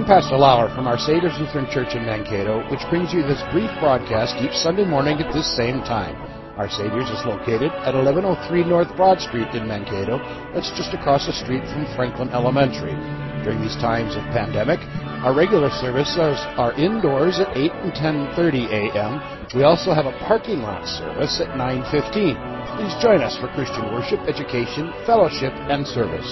Pastor Lauer from Our Savior's Lutheran Church in Mankato, which brings you this brief broadcast each Sunday morning at this same time. Our Savior's is located at 1103 North Broad Street in Mankato. That's just across the street from Franklin Elementary. During these times of pandemic, our regular services are indoors at 8 and 10:30 a.m. We also have a parking lot service at 9:15. Please join us for Christian worship, education, fellowship, and service.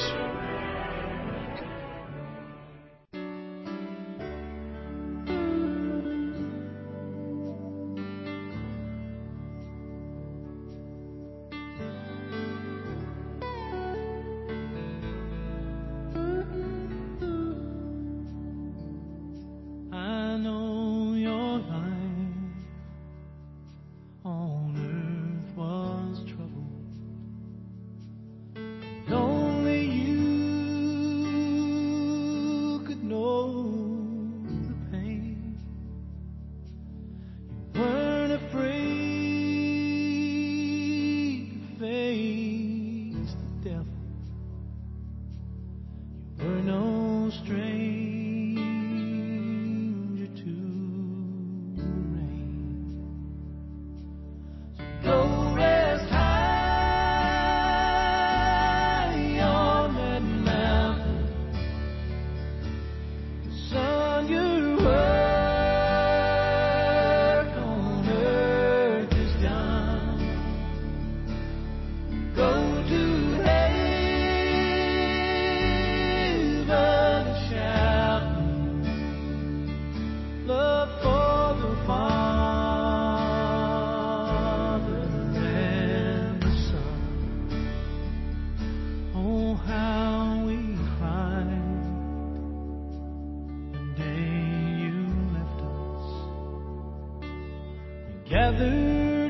Gathered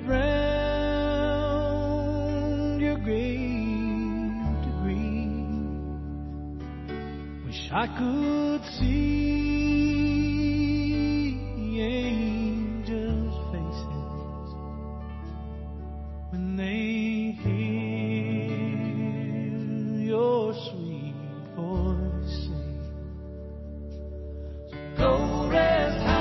round your grave to grieve. Wish I could see the angels' faces when they hear your sweet voice sing. So go rest high.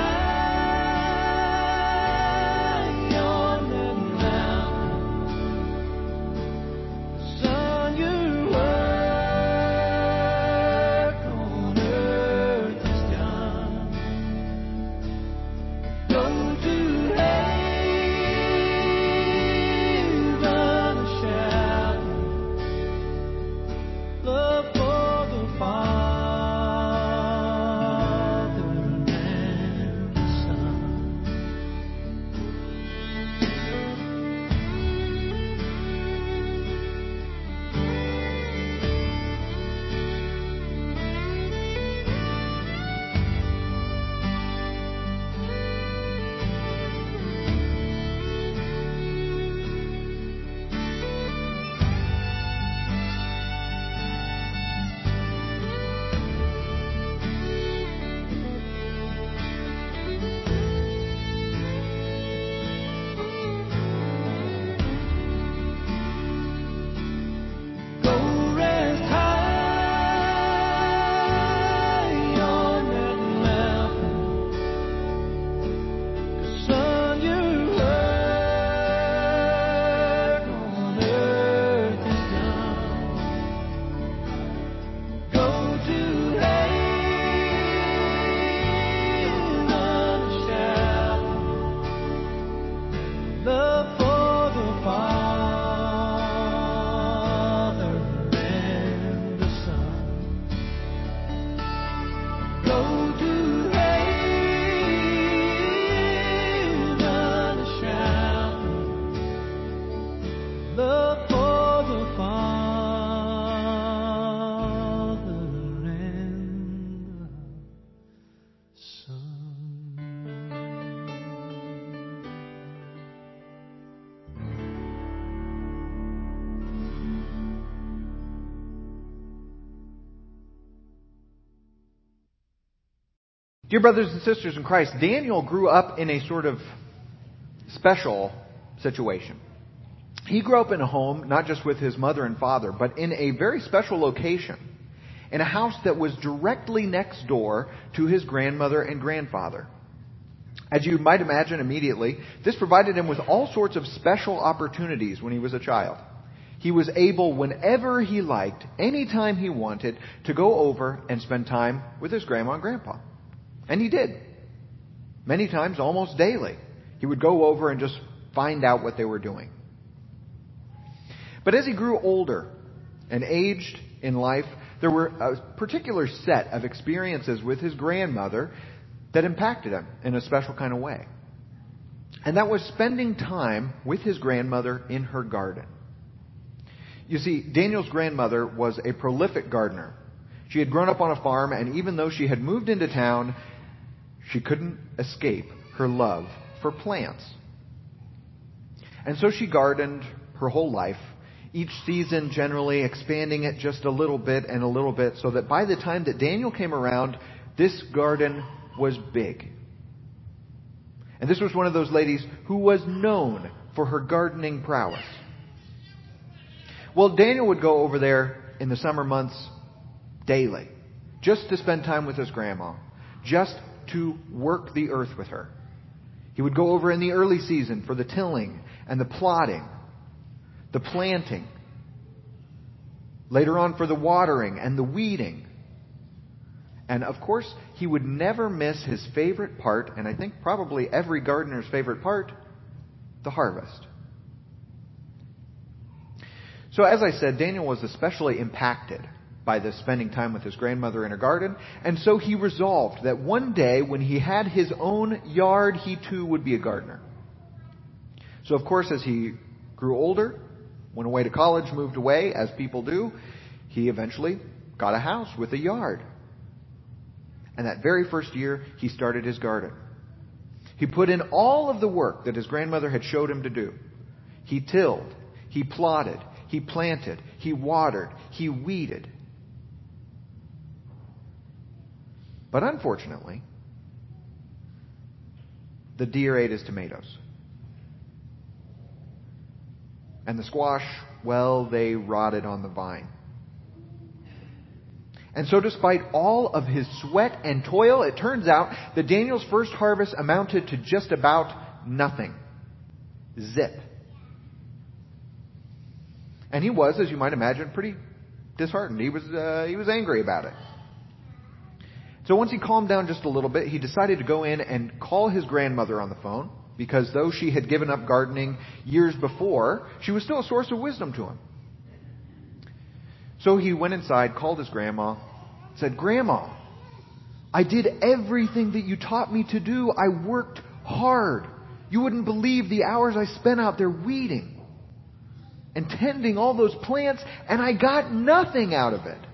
Dear brothers and sisters in Christ, Daniel grew up in a sort of special situation. He grew up in a home, not just with his mother and father, but in a very special location. in a house that was directly next door to his grandmother and grandfather. As you might imagine immediately, this provided him with all sorts of special opportunities when he was a child. He was able, whenever he liked, anytime he wanted, to go over and spend time with his grandma and grandpa. And he did. Many times, almost daily. He would go over and just find out what they were doing. But as he grew older and aged in life, there were a particular set of experiences with his grandmother that impacted him in a special kind of way. And that was spending time with his grandmother in her garden. You see, Daniel's grandmother was a prolific gardener. She had grown up on a farm, and even though she had moved into town, she couldn't escape her love for plants. And so she gardened her whole life, each season generally expanding it just a little bit and a little bit, so that by the time that Daniel came around, this garden was big. And this was one of those ladies who was known for her gardening prowess. Well, Daniel would go over there in the summer months daily, just to spend time with his grandma, just to work the earth with her. He would go over in the early season for the tilling and the plodding, the planting, later on for the watering and the weeding. And of course, he would never miss his favorite part, and I think probably every gardener's favorite part, the harvest. So as I said, Daniel was especially impacted by this spending time with his grandmother in a garden, and so he resolved that one day when he had his own yard, he too would be a gardener. So of course, as he grew older, went away to college, moved away, as people do, he eventually got a house with a yard. And that very first year, he started his garden. He put in all of the work that his grandmother had showed him to do. He tilled, he plotted, he planted, he watered, he weeded. But unfortunately, the deer ate his tomatoes. And the squash, well, they rotted on the vine. And so despite all of his sweat and toil, it turns out that Daniel's first harvest amounted to just about nothing. Zip. And he was, as you might imagine, pretty disheartened. He was angry about it. So once he calmed down just a little bit, he decided to go in and call his grandmother on the phone, because though she had given up gardening years before, she was still a source of wisdom to him. So he went inside, called his grandma, said, "Grandma, I did everything that you taught me to do. I worked hard. You wouldn't believe the hours I spent out there weeding and tending all those plants, and I got nothing out of it."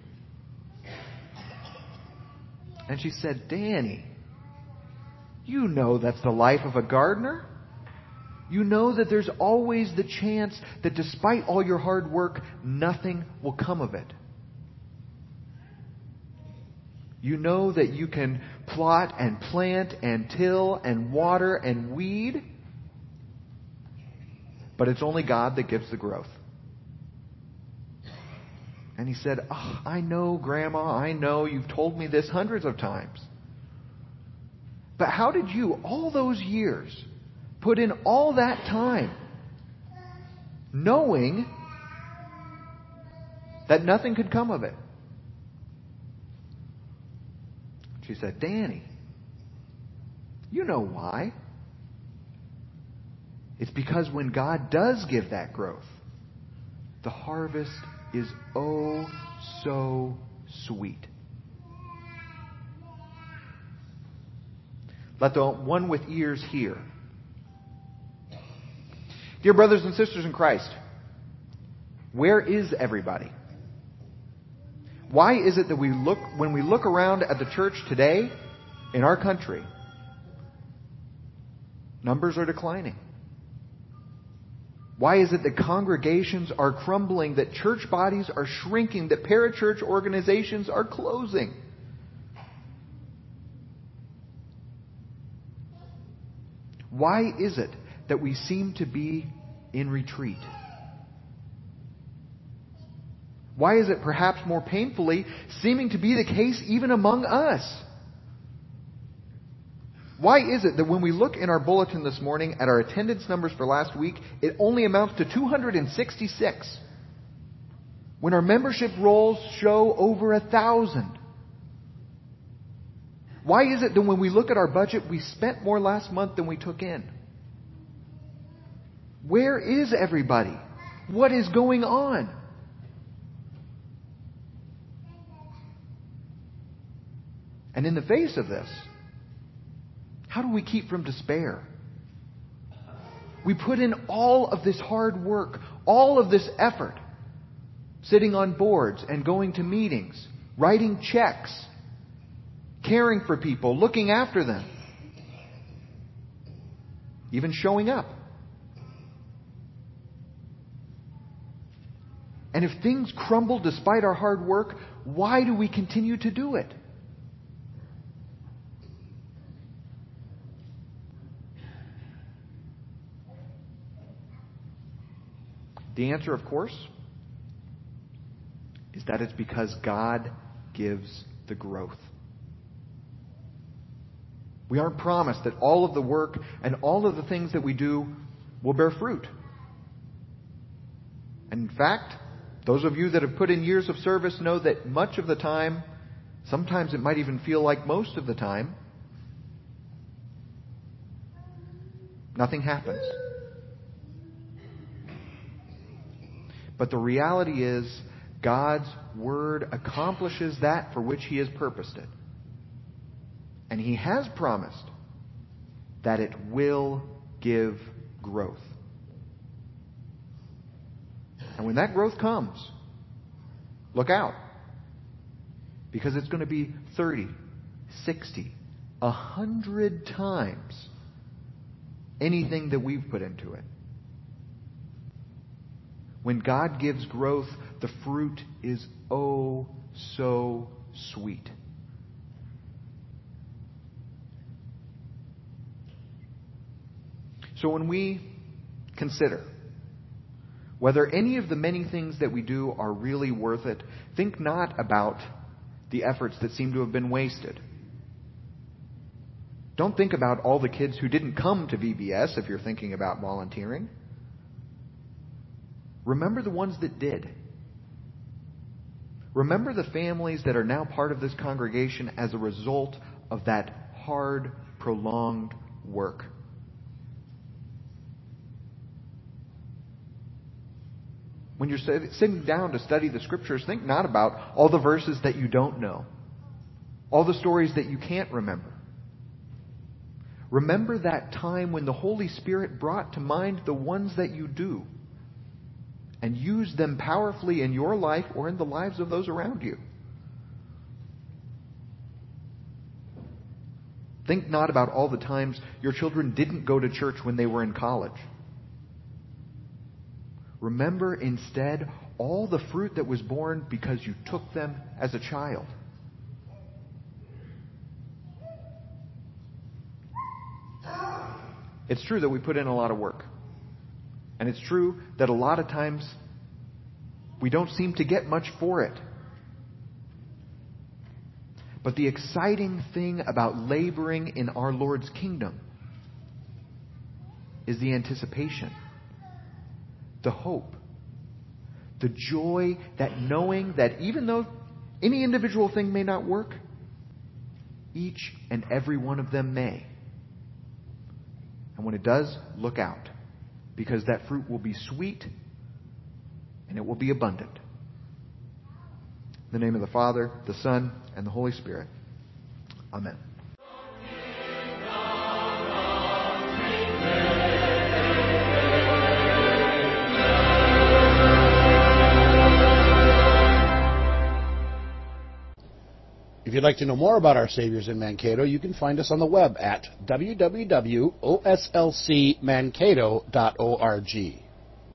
And she said, "Danny, you know that's the life of a gardener. You know that there's always the chance that despite all your hard work, nothing will come of it. You know that you can plot and plant and till and water and weed, but it's only God that gives the growth." And he said, "Oh, I know, Grandma, I know. You've told me this hundreds of times. But how did you, all those years, put in all that time, knowing that nothing could come of it?" She said, "Danny, you know why. It's because when God does give that growth, the harvest is oh so sweet." Let the one with ears hear. Dear brothers and sisters in Christ, where is everybody? Why is it that when we look around at the church today in our country, numbers are declining? Why is it that congregations are crumbling, that church bodies are shrinking, that parachurch organizations are closing? Why is it that we seem to be in retreat? Why is it perhaps more painfully seeming to be the case even among us? Why is it that when we look in our bulletin this morning at our attendance numbers for last week, it only amounts to 266, when our membership rolls show over 1,000? Why is it that when we look at our budget, we spent more last month than we took in? Where is everybody? What is going on? And in the face of this, how do we keep from despair? We put in all of this hard work, all of this effort, sitting on boards and going to meetings, writing checks, caring for people, looking after them, even showing up. And if things crumble despite our hard work, why do we continue to do it? The answer, of course, is that it's because God gives the growth. We aren't promised that all of the work and all of the things that we do will bear fruit. And in fact, those of you that have put in years of service know that much of the time, sometimes it might even feel like most of the time, nothing happens. But the reality is, God's Word accomplishes that for which He has purposed it. And He has promised that it will give growth. And when that growth comes, look out. Because it's going to be 30, 60, 100 times anything that we've put into it. When God gives growth, the fruit is oh so sweet. So when we consider whether any of the many things that we do are really worth it, think not about the efforts that seem to have been wasted. Don't think about all the kids who didn't come to VBS if you're thinking about volunteering. Remember the ones that did. Remember the families that are now part of this congregation as a result of that hard, prolonged work. When you're sitting down to study the Scriptures, think not about all the verses that you don't know, all the stories that you can't remember. Remember that time when the Holy Spirit brought to mind the ones that you do, and use them powerfully in your life or in the lives of those around you. Think not about all the times your children didn't go to church when they were in college. Remember instead all the fruit that was born because you took them as a child. It's true that we put in a lot of work. And it's true that a lot of times we don't seem to get much for it. But the exciting thing about laboring in our Lord's kingdom is the anticipation, the hope, the joy, that knowing that even though any individual thing may not work, each and every one of them may. And when it does, look out. Because that fruit will be sweet and it will be abundant. In the name of the Father, the Son, and the Holy Spirit. Amen. If you'd like to know more about our Saviors in Mankato, you can find us on the web at www.oslcmankato.org.